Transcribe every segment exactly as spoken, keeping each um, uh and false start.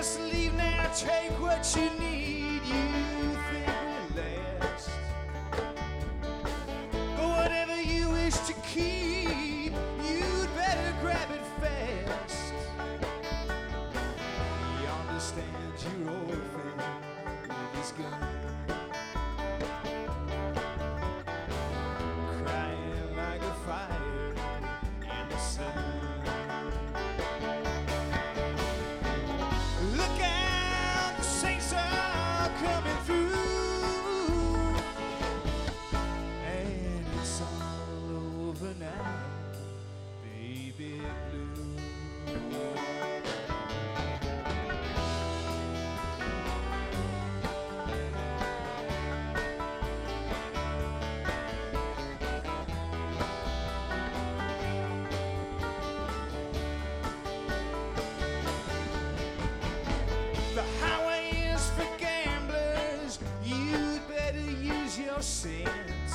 just leave now, take what you need. You think will last, but whatever you wish to keep, you'd better grab it fast. He understands your orphan with his gun, crying like a fire in the sun. Look out, the saints are coming through, and it's all over now, baby blue. The highway is for gamblers, you'd better use your sense.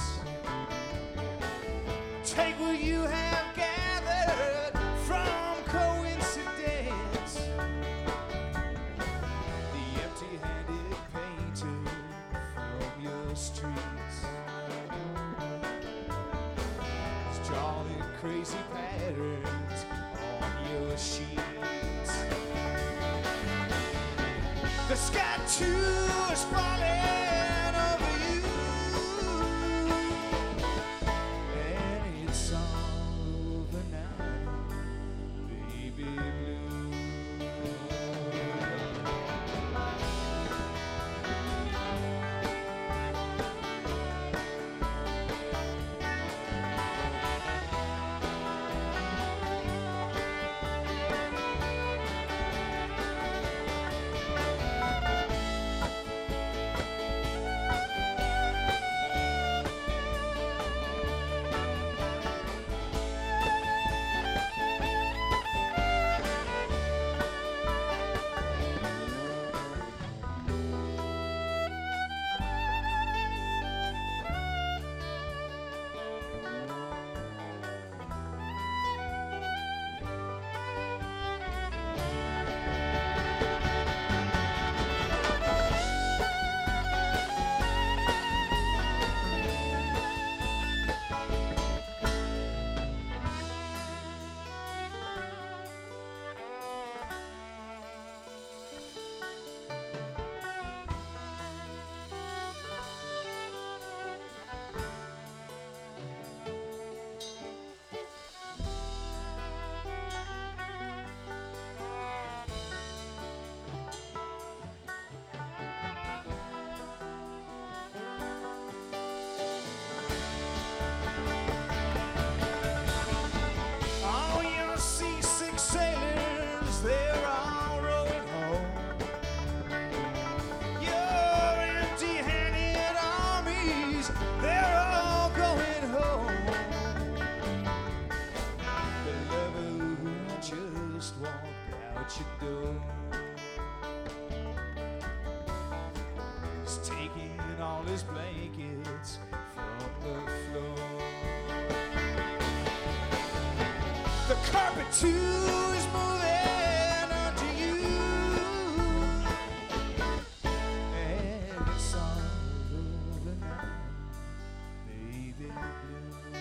Take what you have gathered from coincidence. The empty-handed painter from your streets is drawing crazy patterns on your sheets. The sky too is falling over you, and it's all over now, baby blue. All your seasick sailors, they're all rowing home. Your empty-handed armies, they're all going home. The lover who just walked out your door is taking all his blankets from the floor. The carpet too is moving under you, and it's all over now, baby blue.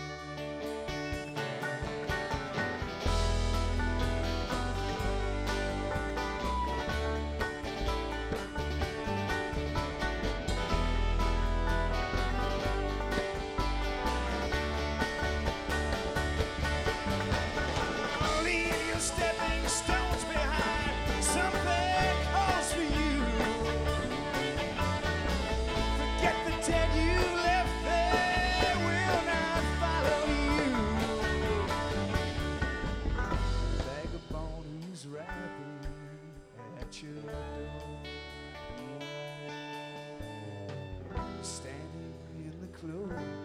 Leave your stepping stones behind, something calls for you. Forget the dead you left, they will not follow you. The vagabond who's rapping at your door, standing in the clothes